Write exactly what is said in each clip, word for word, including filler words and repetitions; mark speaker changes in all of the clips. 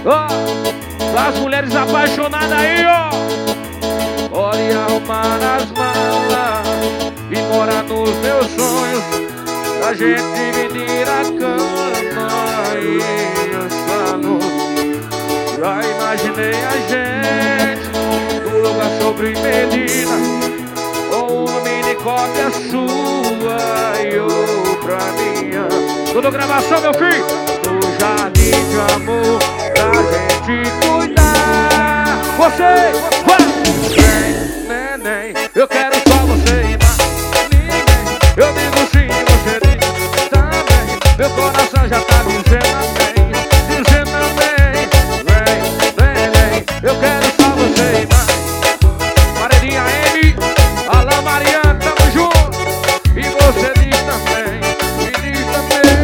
Speaker 1: Ó, as mulheres apaixonadas aí, ó. Pode arrumar as malas e morar nos meus sonhos, a gente dividir a cama e os planos. Já imaginei a gente num lugar sobre Medina, ou uma mini cópia sua e outra minha. Tudo gravação, meu filho. No jardim de amor pra gente cuidar. Você, vai! Vem, neném, eu quero só você e mais ninguém. Eu digo sim, você diz também. Meu coração já tá dizendo amém, dizendo amém. Vem, neném, eu quero só você e mais. Paredinha M, Alain Mariano, tamo junto. E você diz também, e diz também.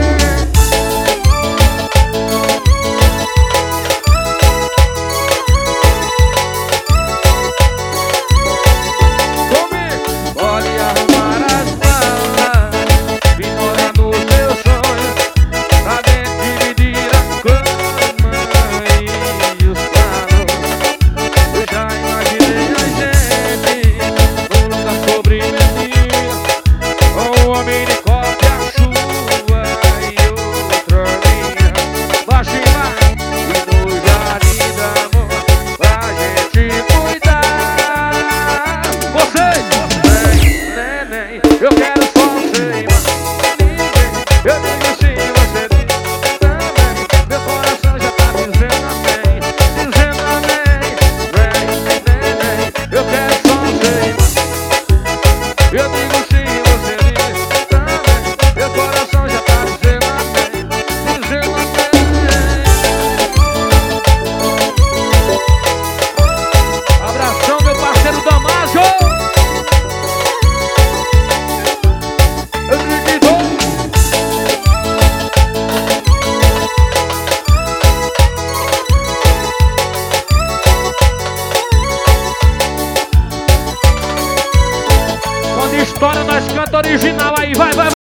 Speaker 1: Eu quero só você e mais ninguém. Eu digo sim, você diz também. Meu coração já tá dizendo amém, dizendo amém. Vem, neném, eu quero só você e mais. Eu digo sim, você diz também. Meu coração já tá dizendo amém, dizendo amém. Abração, meu parceiro Damásio. História nós canta original aí, vai, vai.